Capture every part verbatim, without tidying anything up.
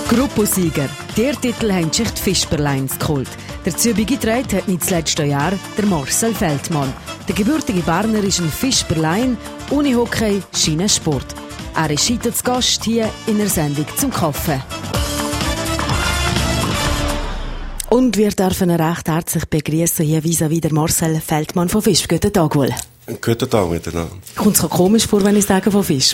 Gruppensieger. Der Titel haben sich die Fischberleins geholt. Dazu beigetragen hat nicht das letzte Jahr der Marcel Feldmann. Der gebürtige Berner ist ein Fischberlein, Unihockey, Schienensport. Er ist heute zu Gast hier in der Sendung zum Kaffee. Und wir dürfen ihn recht herzlich begrüßen hier vis-à-vis der Marcel Feldmann von Fisch. Guten Tag, wohl. Guten Tag miteinander. Kommt es komisch vor, wenn ich sage von Fisch?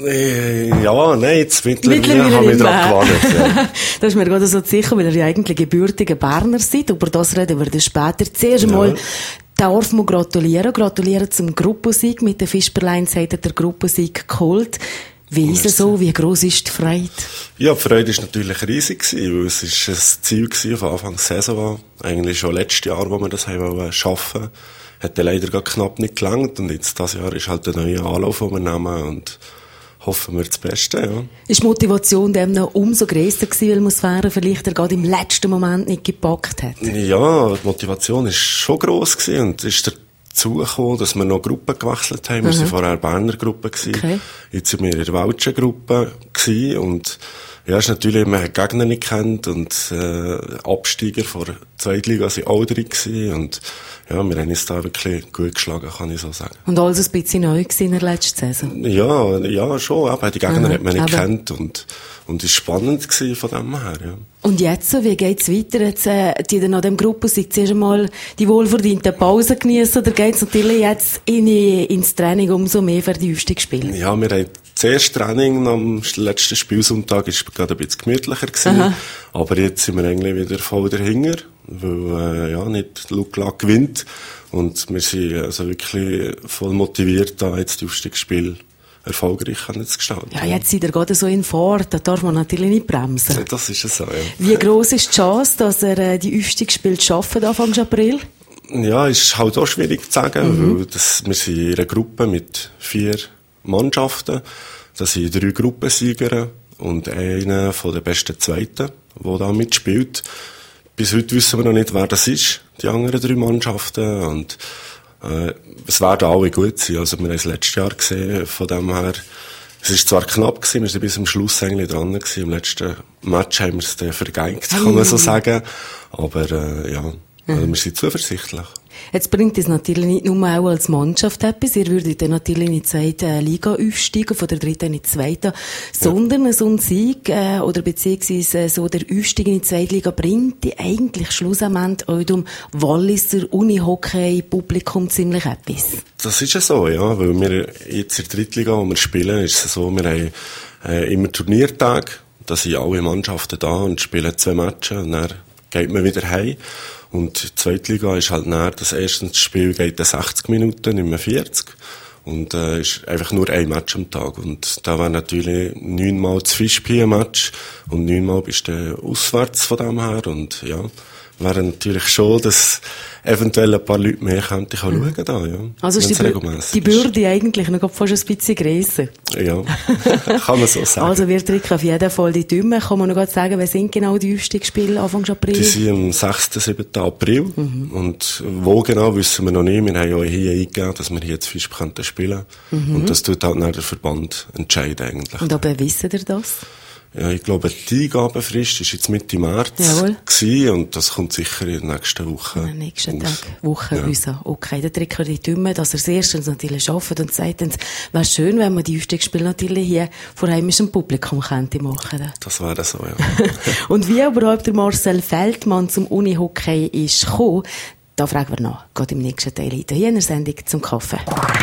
Äh, ja, nein, jetzt mittlerweile habe ich daran gewartet. Ja. Das ist mir gerade so sicher, weil ihr ja eigentlich gebürtiger Berner seid. Über das reden wir dann später. Zuerst Ja. mal darf man gratulieren. Gratulieren zum Gruppensieg. Mit den Fischberleins hat er den Gruppensieg geholt. Wie ist es so? Wie gross ist die Freude? Ja, die Freude war natürlich riesig, weil es ist ein Ziel gewesen, von Anfang der Saison. Eigentlich schon letztes Jahr, wo wir das haben schaffen wollten. Hat dann leider knapp nicht gelangt. Und jetzt, dieses Jahr, ist halt ein neuer Anlauf, den wir nehmen. Und hoffen wir das Beste, ja. Ist die Motivation dem noch umso grösser gewesen, weil man es Fähren vielleicht gerade im letzten Moment nicht gepackt hat? Ja, die Motivation war schon gross gewesen und ist dazu gekommen, dass wir noch Gruppen gewechselt haben. Wir Mhm. waren vorher Berner Gruppe gewesen. Okay. Jetzt sind wir in der Welschen Gruppe gewesen und ja, ist natürlich, man hat Gegner nicht kennt und äh, Absteiger von der Zweitliga waren auch drin gewesen und ja, wir haben uns da wirklich gut geschlagen, kann ich so sagen. Und alles ein bisschen neu gewesen in der letzten Saison? Ja, ja, schon, aber die Gegner Mhm, hat man nicht aber- kennt und und ist spannend gewesen von dem her, ja. Und jetzt, so, wie geht's weiter? Jetzt, äh, die dann nach dem Gruppensieg zuerst einmal die wohlverdiente Pause genießen, oder geht's natürlich jetzt in, ins Training umso mehr für die Aufstiegsspiele? Ja, wir haben das erste Training am letzten Spielsonntag ist gerade ein bisschen gemütlicher gewesen. Aha. Aber jetzt sind wir eigentlich wieder voll dahinter, weil, äh, ja, nicht Lukla gewinnt. Und wir sind also wirklich voll motiviert, da jetzt die Aufstiegsspiele erfolgreich zu gestalten. Ja, jetzt seid ihr gerade so in Fahrt, da darf man natürlich nicht bremsen. Das ist es so, ja. Wie gross ist die Chance, dass er äh, die Aufstiegsspiele schaffen Anfang April? Ja, ist halt auch schwierig zu sagen, mhm. weil das, wir sind in einer Gruppe mit vier Mannschaften. Das sind drei Gruppensieger und einer von den besten Zweiten, der da mitspielt. Bis heute wissen wir noch nicht, wer das ist, die anderen drei Mannschaften. Und äh, es werden alle gut sein. Also wir haben es letztes Jahr gesehen, von dem her. Es ist zwar knapp gewesen, wir sind bis zum Schluss eigentlich dran gewesen. Im letzten Match haben wir es dann vergeigt, kann man so sagen. Aber äh, ja, also wir sind zuversichtlich. Jetzt bringt es natürlich nicht nur auch als Mannschaft etwas. Ihr würdet dann natürlich in die zweite Liga aufsteigen, von der dritten in die zweite, sondern so ein Sieg, äh, oder beziehungsweise so der Aufstieg in die zweite Liga bringt die eigentlich schlussendlich auch dem Walliser Unihockey-Publikum ziemlich etwas. Das ist ja so, ja, weil wir jetzt in der Drittliga, wo wir spielen, ist es so, wir haben äh, immer Turniertage, da sind alle Mannschaften da und spielen zwei Matches und dann geht man wieder heim. Und die Zweitliga ist halt näher, das erste Spiel geht dann sechzig Minuten, nicht mehr vierzig. Und äh, ist einfach nur ein Match am Tag. Und da wäre natürlich neunmal das Fischpier-Match und neunmal bist du auswärts von dem her. Und ja, wäre natürlich schon, dass eventuell ein paar Leute mehr könnte ich auch Mhm. schauen da, ja. Also ist die, Bür- die Bürde eigentlich noch fast ein bisschen grösser. Ja, kann man so sagen. Also wir drücken auf jeden Fall die Daumen. Kann man noch gerade sagen, wer sind genau die Aufstiegsspiele Anfang April? Die sind am sechsten, siebten April. Mhm. Und wo genau, wissen wir noch nicht. Wir haben ja hier eingegeben, dass wir hier zu Fisch könnten spielen. Mhm. Und das tut halt dann der Verband entscheiden eigentlich. Und aber wisst ihr das? Ja, ich glaube, die Eingabefrist war jetzt Mitte März gewesen, und das kommt sicher in der nächsten Woche. In den nächsten raus. Tag, Woche Ja. raus. Okay, dann drücken wir die Daumen, dass er es erstens natürlich schafft und zweitens wäre schön, wenn man die Aufstiegsspiele natürlich hier vor heimischem Publikum könnte machen. Das wäre so, ja. Und wie überhaupt der Marcel Feldmann zum Unihockey ist gekommen, da fragen wir noch, geht im nächsten Teil hier in der Sendung zum Kaffee.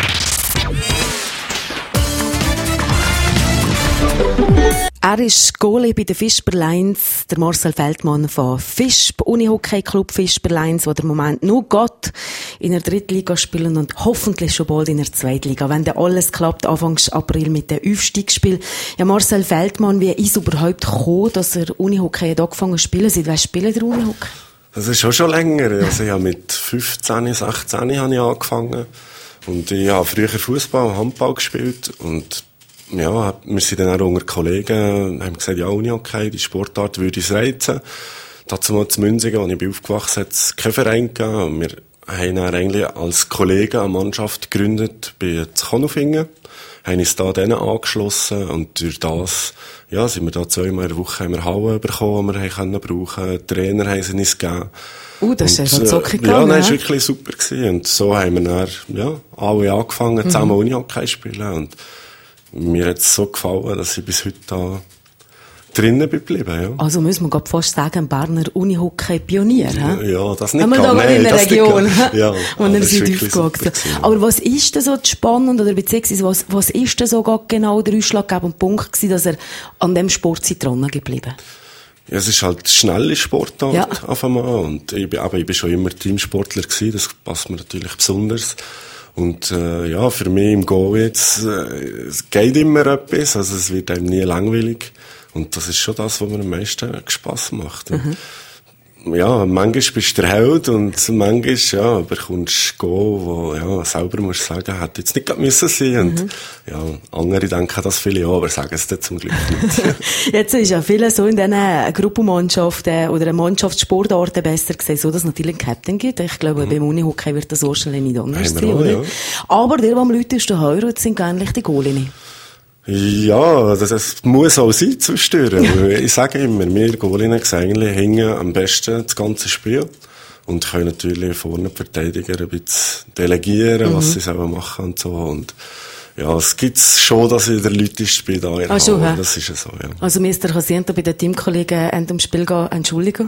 Er ist Goalie bei den Fischberleins, der Marcel Feldmann von Fisch, Unihockey-Club Fischberleins, der im Moment nur Gott in der Drittliga spielen und hoffentlich schon bald in der Zweitliga, wenn dann alles klappt, Anfang April mit dem Aufstiegsspiel. Ja, Marcel Feldmann, wie ist überhaupt gekommen, dass er Unihockey angefangen zu spielen? Seit wann spielt er Unihockey? Das ist schon schon länger. Also ich habe mit fünfzehn, sechzehn habe ich angefangen. Und ich habe früher Fußball und Handball gespielt. Und ja, wir sind dann auch unter Kollegen, haben gesagt, ja, Unihockey, die Sportart würde uns reizen. Dazu mal zu Münzigen, als ich bin aufgewachsen bin, hat es keinen Verein gegeben. Und wir haben dann eigentlich als Kollegen eine Mannschaft gegründet bei Konolfingen. haben uns da denen angeschlossen und durch das, ja, sind wir da zweimal in der Woche haben wir Hauen bekommen, die wir haben können brauchen. Die Trainer haben sie uns gegeben. Uh, das und, ist ja so gegangen. Ja, nein, das war wirklich super gewesen. Und so haben wir dann, ja, alle angefangen, zusammen mhm. Unihockey zu spielen. Und mir hat es so gefallen, dass ich bis heute da drinnen bin geblieben, ja. Also müssen wir gerade fast sagen, ein Berner Unihockey-Pionier, hä? Ja, das nicht gar nicht. Nein, in der Region, ja, wo er sich aufgewachsen hat. Aber was ist denn so spannend, oder beziehungsweise was, was ist denn so genau der ausschlaggebende Punkt gewesen, dass er an dem Sport dran geblieben? Ja, es ist halt schnelle Sportart, ja. auf einmal. Und ich bin, aber ich bin schon immer Teamsportler gewesen, das passt mir natürlich besonders. Und, äh, ja, für mich im Go jetzt, äh, es geht immer etwas, also es wird einem nie langweilig. Und das ist schon das, was mir am meisten Spass macht. Mhm. Ja, manchmal bist du der Held und manchmal, ja, bekommst du Go, wo, ja, selber musst du sagen, hätte jetzt nicht gerade müssen sein. Und, mhm. ja, andere denken das viele auch, aber sagen es dann zum Glück nicht. Jetzt ist ja viele so in diesen Gruppenmannschaften oder Mannschaftssportarten besser gesehen, so dass es natürlich einen Captain gibt. Ich glaube, mhm. beim Unihockey wird das wahrscheinlich nicht anders sein, oder? Ja. Aber der, der am lautesten heiratet, sind eigentlich die Goalinnen. Ja, das, das muss auch sein zwischendurch. Ich sage immer, wir Goalinnen eigentlich hängen am besten das ganze Spiel und können natürlich vorne die Verteidiger ein bisschen delegieren, mhm. was sie selber machen und so. Und ja, es gibt's schon, dass ich der Leuteste bin da in ah, schon, das ist ja so, ja. Also müsst ihr Jacinta bei den Teamkollegen an dem Spiel gehen, entschuldigen?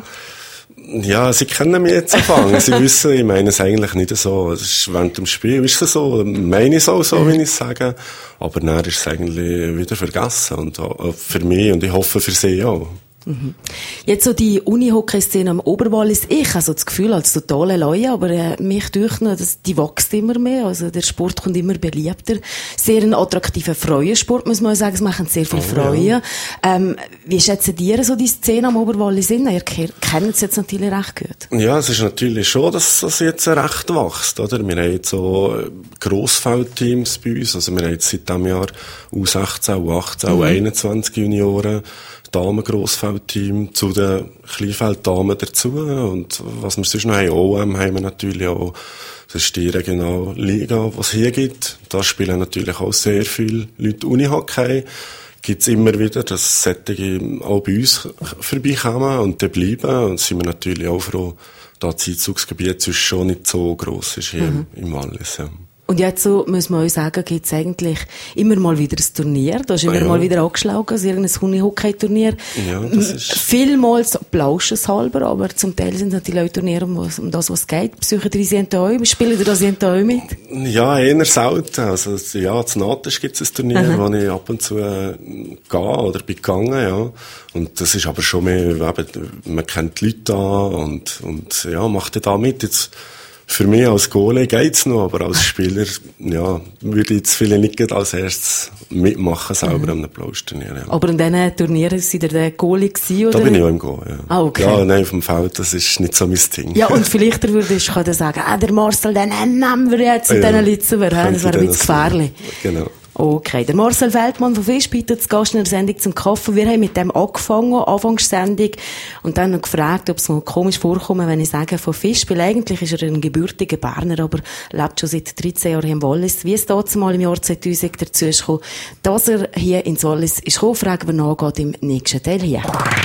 Ja, sie kennen mich jetzt anfangen. Sie wissen, ich meine es eigentlich nicht so. Es ist während dem Spiel ist es so, meine ich es auch so, wie ich es sage. Aber dann ist es eigentlich wieder vergessen. Und auch für mich und ich hoffe für sie auch. Mhm. Jetzt so die Unihockey-Szene am Oberwallis, ich habe so das Gefühl als totale Laie, aber äh, mich durch noch, dass die wächst immer mehr, also der Sport kommt immer beliebter. Sehr ein attraktiver Freuensport, muss man sagen, es machen sehr viel oh, Freude. Ja. Ähm, wie schätzen die so die Szene am Oberwallis in? Ihr kennt es jetzt natürlich recht gut. Ja, es ist natürlich schon, dass das jetzt recht wächst, oder? Wir haben jetzt so Grossfeldteams bei uns, also wir haben jetzt seit diesem Jahr U sechzehn, U achtzehn, mhm. U einundzwanzig Junioren, Damen-Grossfeldteam zu den Kleinfelddamen dazu. Und was wir sonst noch haben, O M haben wir natürlich auch. Das ist die regionale Liga, die es hier gibt. Da spielen natürlich auch sehr viele Leute Unihockey. Gibt's immer wieder, dass solche auch bei uns vorbeikommen und dann bleiben. Und sind wir natürlich auch froh, da das Einzugsgebiet sonst schon nicht so gross ist hier mhm. im Wallis. Ja. Und jetzt so, muss man auch sagen, gibt's eigentlich immer mal wieder ein Turnier. Da ist immer ja. mal wieder angeschlagen, also irgendein Unihockey-Turnier. Ja, das ist... Vielmals applauseshalber, aber zum Teil sind natürlich auch Turniere um, um das, was es geht. Besuchen die sind auch, spielen die das auch mit? Ja, eher selten. Also, ja, in Natisch gibt's ein Turnier, aha. wo ich ab und zu äh, gehe oder bin gegangen, ja. Und das ist aber schon mehr, eben, man kennt die Leute an und, und, ja, macht da mit. Jetzt, für mich als Goalie geht's noch, aber als Spieler, ja, würde ich jetzt viele nicht als erstes mitmachen, selber mhm. an einem Applaus-Turnier. Ja. Aber in diesen Turnieren war der, der Goalie gewesen, oder? Da bin ich auch im Go, ja. Ah, okay. Ja, nein, auf dem Feld, das ist nicht so mein Ding. Ja, und vielleicht würdest du sagen, ah, der Marcel, den nehmen wir jetzt und ja, den litzen wir, das wäre ein bisschen gefährlich. Genau. Okay, der Marcel Feldmann von Fisch bietet zu Gast in der Sendung zum Kaffee. Wir haben mit dem angefangen, Anfangssendung, und dann noch gefragt, ob es mal komisch vorkommt, wenn ich sage, von Fisch, weil eigentlich ist er ein gebürtiger Berner, aber lebt schon seit dreizehn Jahren im Wallis. Wie es dazu mal im Jahr zweitausend dazu ist gekommen, dass er hier ins Wallis ist gekommen, fragen wir nach, geht im nächsten Teil hier.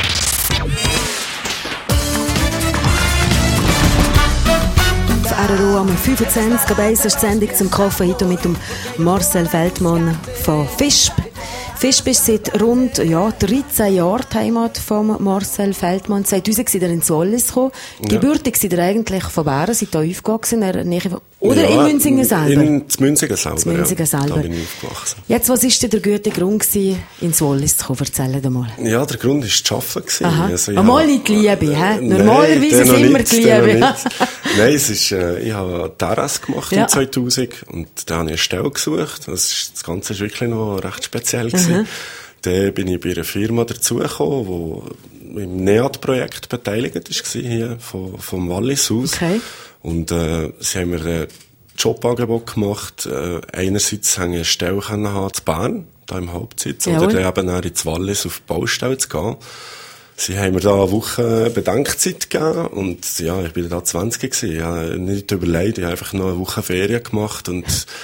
R R O am fünfundzwanzig Uhr eins ist die Sendung zum Kaffee, heute mit dem Marcel Feldmann von Fischb. Fischb ist seit rund ja, dreizehn Jahren die Heimat von Marcel Feldmann. zweitausend ist er ins Wallis gekommen. Ja. Gebürtig ist er eigentlich von Bären, seit er aufgewachsen in oder ja, in Münzingen selber? In Münzingen selber, in Münzingen ja. selber. Da bin ich aufgewachsen. Jetzt, was war denn der gute Grund gewesen, ins Wallis zu kommen? Erzähl dir mal. Ja, der Grund war das Arbeiten. Aha. Also, Einmal nicht die Liebe, hä? Normalerweise ist immer die Liebe. Nein, es ist, äh, ich habe Terrasse gemacht ja. im zweitausend und da habe ich eine Stelle gesucht. Das, ist, das Ganze war wirklich noch recht speziell gewesen. Mhm. Dann bin ich bei einer Firma dazugekommen, die im N E A T-Projekt beteiligt war, hier, vom, vom Wallis aus. Okay. Und, äh, sie haben mir ein Jobangebot gemacht. Äh, einerseits haben eine Stelle haben in Bern, da im Hauptsitz, ja, oder dann eben ins Wallis auf die Baustelle zu gehen. Sie haben mir da eine Woche Bedenkzeit gegeben und ja, ich bin da zwanzig gewesen. Ich habe nicht überlegt, ich habe einfach noch eine Woche Ferien gemacht und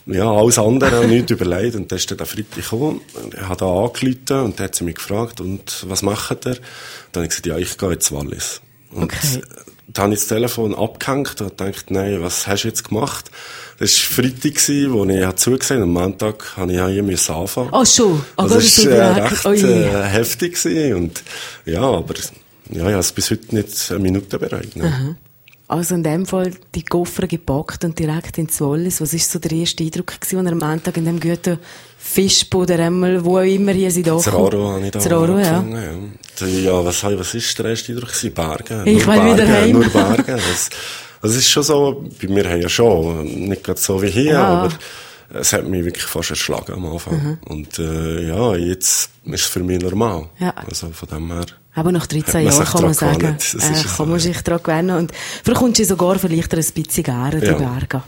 ja, alles andere, nichts überlegt. Und dann ist dann der Freitag gekommen, ich habe da angerufen und dann hat sie mich gefragt, und was macht ihr? Dann habe ich gesagt, ja, ich gehe jetzt Wallis. Und okay. Dann habe ich das Telefon abgehängt und gedacht, nein, was hast du jetzt gemacht? Das war Freitag, wo ich zugesehen habe. Am Montag habe ich ja hier müssen anfangen. Oh, schon? Oh, also das war äh, recht oh, äh, heftig gewesen. Und, ja, aber, ja, ich habe es bis heute nicht eine Minute bereut. Ne? Also in dem Fall die Koffer gepackt und direkt ins Wallis. Was war so der erste Eindruck gewesen, als er am Montag in dem guten Fischbo oder einmal, wo auch immer hier sind, angekommen? Zeraro habe ich da Zeraro, ja. ja. Ja, was, was ist der erste Eindruck gewesen? Berge. Ich will wieder heim. Nur Berge. Das, also es ist schon so, bei mir haben ja schon, nicht gerade so wie hier, ah. aber es hat mich wirklich fast erschlagen am Anfang. Mhm. Und äh, ja, jetzt ist es für mich normal. Ja. Also von dem her. Aber nach dreizehn Jahren kann man sagen, äh, kann man sich daran gewöhnen. Und vielleicht kommst du sogar vielleicht ein bisschen gerne, die ja. Berge.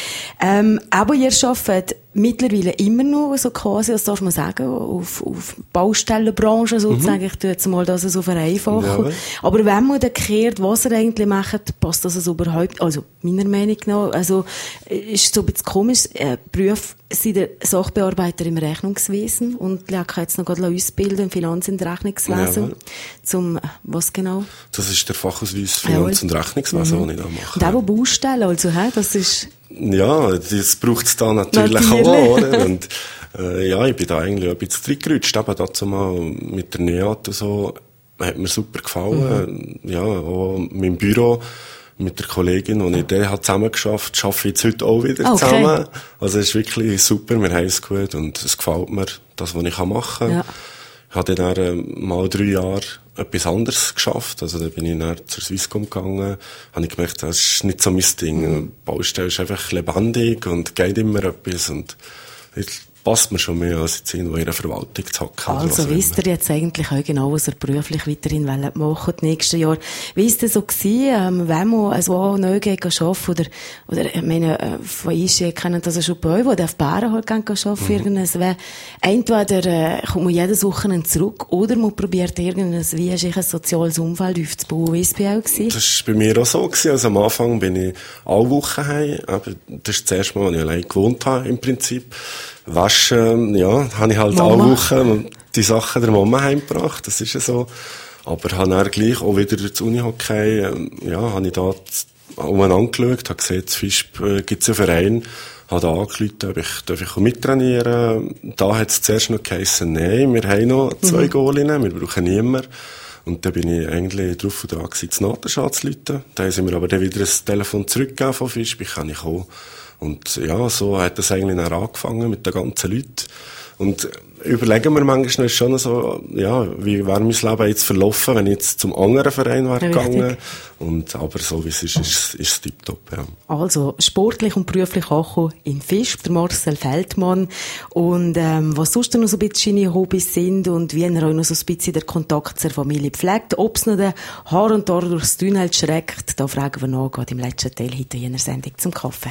Ähm, aber ihr arbeitet mittlerweile immer noch so quasi, das darf man sagen, auf, auf Baustellenbranche sozusagen. Mhm. Ich tue jetzt mal das so vereinfachen. Ja. Aber wenn man dann kehrt, was ihr eigentlich macht, passt das also überhaupt, also meiner Meinung nach, also ist so ein bisschen komisch, äh, Beruf sind der Sachbearbeiter im Rechnungswesen und ich kann jetzt noch gerade ausbilden im Finanz- und Rechnungswesen. Ja. Zum, was genau? Das ist der Fachausweis Finanz- und Rechnungswesen, mhm. den ich da mache. Und auch Baustellen, also, hä, das ist... Ja, das braucht es da natürlich, natürlich. auch, oder? Und, äh, ja, ich bin da eigentlich ein bisschen reingerutscht, eben dazu mal mit der NEAT und so, hat mir super gefallen. Mhm. Ja, auch mein Büro mit der Kollegin, die ich da habe zusammengeschafft, arbeite ich jetzt heute auch wieder okay. zusammen. Also es ist wirklich super, wir haben es gut und es gefällt mir, das, was ich machen kann. Ja. Ich habe dann äh, mal drei Jahre etwas anderes geschafft. Also, da bin ich dann zur Swisscom gegangen, habe ich gemerkt, das ist nicht so mein Ding. Mhm. Baustelle ist einfach lebendig und geht immer etwas und jetzt passt mir schon mehr, als jetzt irgendwo in einer Verwaltung zu hocken. Also, wisst ihr jetzt eigentlich auch genau, was ihr beruflich weiterhin machen wollt, die nächsten Jahre? Wie ist das so gewesen, ähm, wenn man also neu geht arbeiten oder, oder, ich meine, äh, von uns kennen das ja schon bei euch, die auf Bären halt gehen arbeiten, mhm. irgendwas, entweder, äh, kommt man jedes Wochenende zurück, oder man probiert irgendwas, wie ist ein soziales Umfeld aufzubauen. Wie ist es bei euch gewesen? Das war bei mir auch so gewesen. Also, am Anfang bin ich alle Wochen heim, aber das ist das erste Mal, als ich allein gewohnt habe, im Prinzip. Waschen, ja, habe ich halt Mama. alle Wochen die Sachen der Mama heimgebracht, das ist ja so. Aber habe dann gleich auch wieder das Unihockey, ja, habe ich da umeinander geschaut, habe gesehen, zu Fischb äh, gibt es einen Verein, habe da angerufen, ob ich, darf ich mittrainieren. Da hat es zuerst noch geheissen, nein, wir haben noch zwei mhm. Goalinnen, wir brauchen niemanden. Und dann bin ich eigentlich drauf und dran gewesen, zu Naterschau zu rufen. Dann haben mir aber dann wieder ein Telefon zurückgegeben von Fischb, ich kann nicht kommen. Und ja, so hat das eigentlich dann angefangen mit den ganzen Leuten. Und überlegen wir manchmal schon so, ja, wie wäre mein Leben jetzt verlaufen, wenn ich jetzt zum anderen Verein wäre gegangen. Und, aber so wie es ist, ist, ist es tipptopp, ja. Also, sportlich und beruflich angekommen in Fischb, der Marcel Feldmann. Und, ähm, was sonst noch so ein bisschen seine Hobbys sind und wie er auch noch so ein bisschen den Kontakt zur Familie pflegt. Ob es noch den Haar und Haar durchs Tunnel schreckt, da fragen wir noch gerade im letzten Teil heute in einer Sendung zum Kaffee.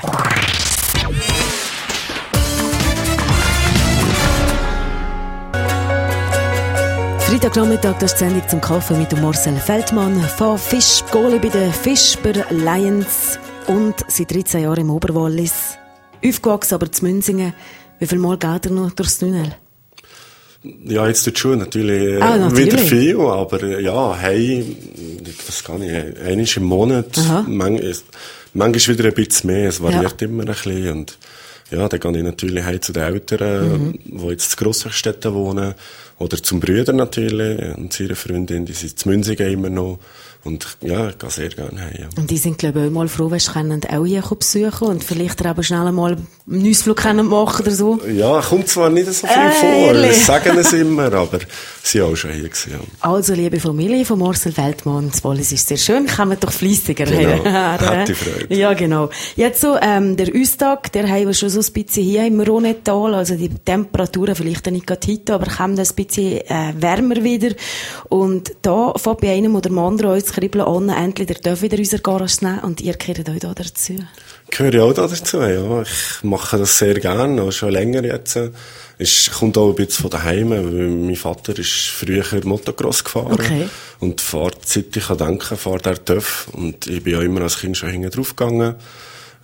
Freitagnachmittag, das ist die Sendung zum Kaffee mit dem Marcel Feldmann von Fischb, Goalie bei den Fischer Lions und seit dreizehn Jahren im Oberwallis. Aufgewachsen aber zu Münzingen. Wie viel Mal geht er noch durchs Tunnel? Ja, jetzt tut schon natürlich, ah, natürlich wieder viel, aber ja, hey, was kann ich, einmal im Monat, manchmal, manchmal wieder ein bisschen mehr, es variiert ja. immer ein bisschen und ja, dann gehe ich natürlich heim zu den Eltern, mhm. die jetzt in Grossstädten wohnen. Oder zum Brüder natürlich und seine Freundin, die sind zu Münzingen immer noch. Und ja, ich gehe sehr gerne heim. Ja. Und die sind, glaube ich, auch mal froh, wenn sie auch hier besuchen und vielleicht eben schnell mal einen Ausflug machen oder so. Ja, kommt zwar nicht so viel äh, vor, das sagen es immer, aber sie waren auch schon hier gewesen. Ja. Also, liebe Familie von Marcel Feldmann, das Wallis ist sehr schön, kommen doch fleissiger her. Genau, hat die Freude. Ja, genau. Jetzt so, ähm, der Austag, der haben wir schon so ein bisschen hier im Rhônetal, also die Temperaturen vielleicht nicht gerade heute, aber kommen ein bisschen äh, wärmer wieder. Und da fängt bei einem oder dem anderen uns kribbeln an, endlich der darf wieder unsere Garage nehmen und ihr gehört euch da dazu. Gehöre auch da dazu, ja. Ich mache das sehr gerne, auch schon länger jetzt. Es kommt auch ein bisschen von daheim, weil mein Vater ist früher Motocross gefahren. Okay. Und fährt, seit ich denken, fährt er TÜV. Und ich bin auch immer als Kind schon hinten drauf gegangen.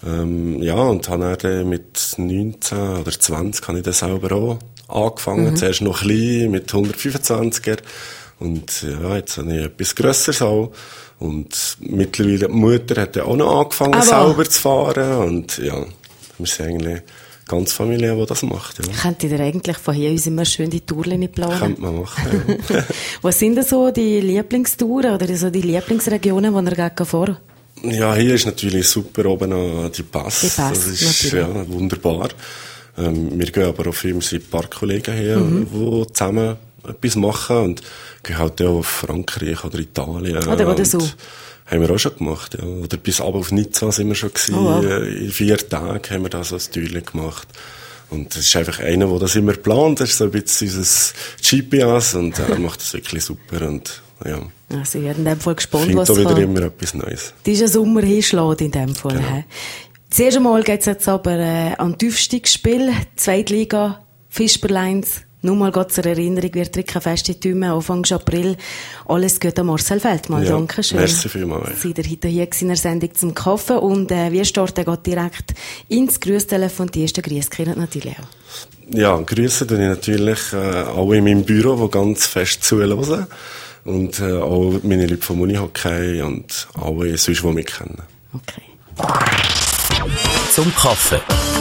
Ähm, ja, und habe dann mit neunzehn oder zwanzig habe ich dann selber auch angefangen. Mhm. Zuerst noch klein, mit hundertfünfundzwanziger. Und ja, jetzt habe ich etwas Grösseres auch. Und mittlerweile, die Mutter hat ja auch noch angefangen, aber selber zu fahren. Und ja, wir sind eigentlich eine ganze Familie, die das macht. Ja. Könnt ihr eigentlich von hier aus immer schön die Tourchen planen? Könnte man machen, ja. Was sind denn so die Lieblingstouren oder so die Lieblingsregionen, wo ihr gerne fahren? Ja, hier ist natürlich super oben an die Pass. Die Pass, das ist natürlich. Ja, wunderbar. Ähm, wir gehen aber auch viel mit ein paar Kollegen her, mhm. die zusammen etwas machen und gehen halt auch auf Frankreich oder Italien. Oder, oder so. Haben wir auch schon gemacht, ja. Oder bis ab auf Nizza sind wir schon gewesen. Oh, wow. In vier Tagen haben wir da so ein Türchen gemacht. Und das ist einfach einer, der das immer plant. Das ist so ein bisschen unser G P S und er macht das wirklich super und, ja. Also, ich bin in dem Fall gespannt, Findet was da wieder kann. immer etwas Neues. Dieser Sommer hinschlägt in dem Fall. Genau. Zuerst einmal geht's jetzt aber äh, an die Aufstiegsspiel. Zweitliga, Fischberleins. Nur mal Gott zur Erinnerung, wird Trickenfest in Thümen, Anfang April. Alles geht an Marcel Feldmann. Ja, Dankeschön. Merci vielmals. Seid ihr heute hier in der Sendung zum Kaffee und äh, wir starten gerade direkt ins Grüßtelefon. Die ersten Grüße kriegen natürlich auch. Ja, grüße tue ich natürlich äh, alle in meinem Büro, die ganz fest zuhören. Und äh, auch meine Leute vom Unihockey und alle sonst, die mich kennen. Okay. Zum Kaffee.